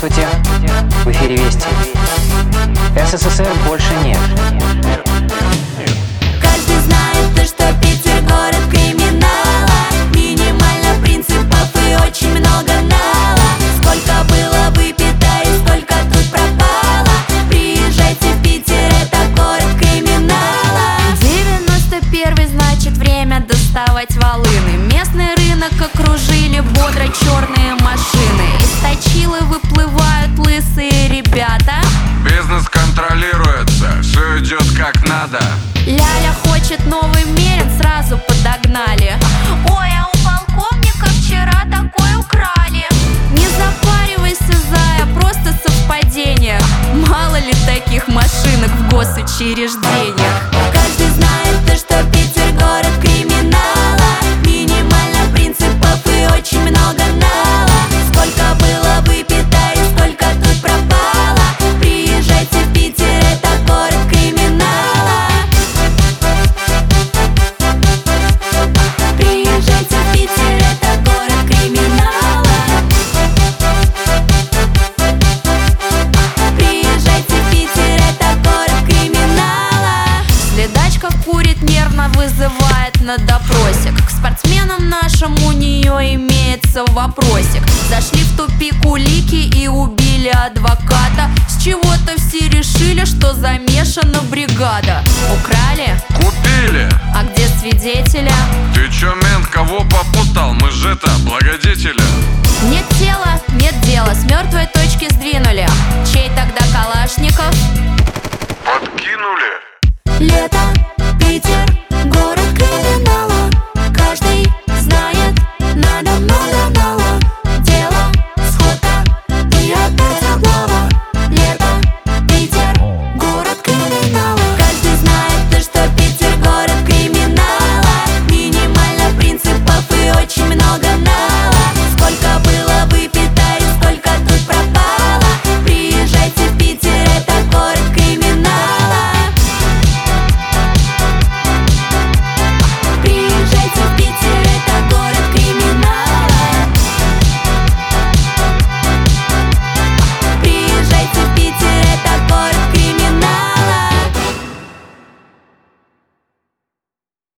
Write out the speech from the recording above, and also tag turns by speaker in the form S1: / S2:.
S1: Здравствуйте, в эфире Вести. СССР больше нет.
S2: Каждый знает то, что Питер город криминала. Минимально принципов и очень много нала. Сколько было выпито и сколько тут пропало. Приезжайте в Питер, это город криминала. 91-й, значит, время доставать волыны. Местный рынок окружили бодро черные машины. Из точилы выплывают лысые ребята.
S3: Бизнес контролируется, все идет как надо.
S2: Ляля хочет новый Мерин, сразу подогнали. Ой, а у полковника вчера такой украли. Не запаривайся, зая, просто совпадение. Мало ли таких машинок в госучреждениях. Каждый знает то, что Питер город криминала. Минимально принципов и очень много нала. Сколько было выпито и сколько тут пропало. Приезжайте в Питер, это город криминала. Приезжайте в Питер, это город криминала. Приезжайте в Питер, это город криминала. Следачка курит, нервно вызывает на допросик. К спортсменам нашим у нее имеется вопросик. Зашли в тупик улики и убили адвоката. С чего-то все решили, что замешана бригада. Украли?
S3: Купили.
S2: А где свидетеля?
S3: Ты чё, мент, кого попутал? Мы же это, благодетели.